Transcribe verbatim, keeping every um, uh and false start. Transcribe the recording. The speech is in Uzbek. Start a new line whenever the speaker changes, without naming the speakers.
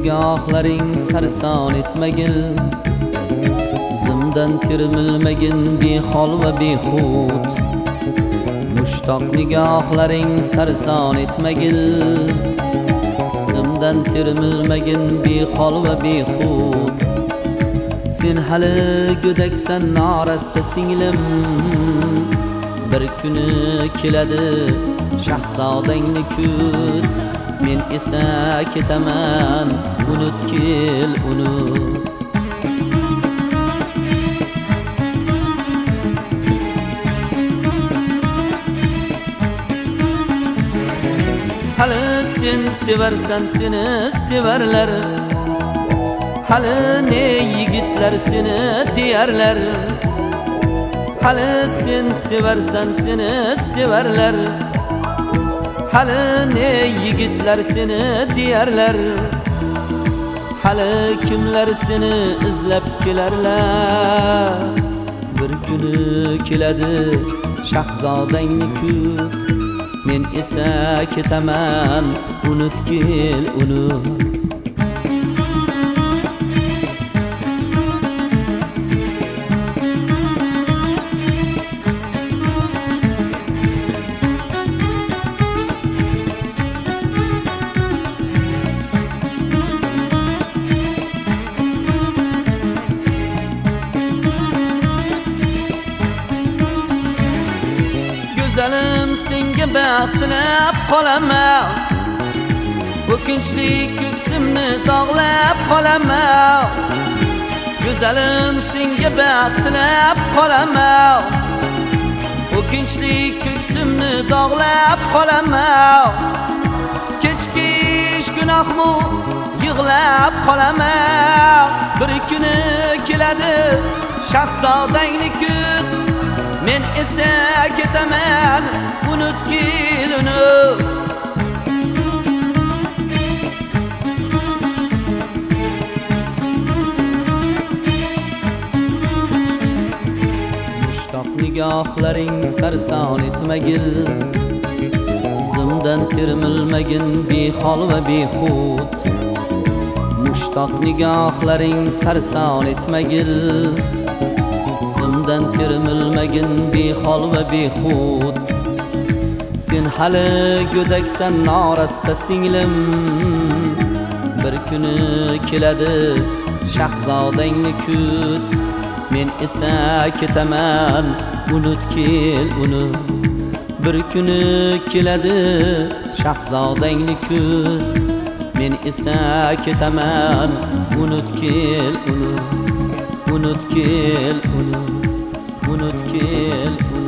nigohlaring sarson etmagin, zimdan termilmagin behol va behud. Mushtoq nigohlaring sarson etmagin, zimdan termilmagin behol va behud. Sen hali go'daksan norasta singlim, bir kuni keladi shahzodangni kut. Men esa ketaman, unut kel unut. Hali sen seversan seni severler, hali ne yigitlar seni deyarlar. Hali sen seversan seni severler, hali ne yigitlar seni deyarlar. Hali kimlar seni izlab kelarlar. Bir kuni keladi shahzodangni kut. Men esa ketaman, unut kel unut. Güzelim senga baxt tilab qolaman, o'kinchli ko'ksimni dog'lab qolaman. Güzelim senga baxt tilab qolaman, o'kinchli ko'ksimni dog'lab qolaman. Kechkish gunohmu yig'lab qolaman. Bir kuni keladi shahzodangni kut. Men esa ketaman, unut kel unut. Mushtoq nigohlaring sarson etmagin, zimdan termilmagin behol va behud. Mushtoq nigohlaring sarson etmagin, zimdan termilmagin behol va behud. Sen hali go'daksan norasta singlim, bir kuni keladi shahzodangni kut. Men esa ketaman, unut kel unut. Bir kuni keladi shahzodangni kut. Men esa ketaman, unut kel unut. Unut kel unut, unut kel unut.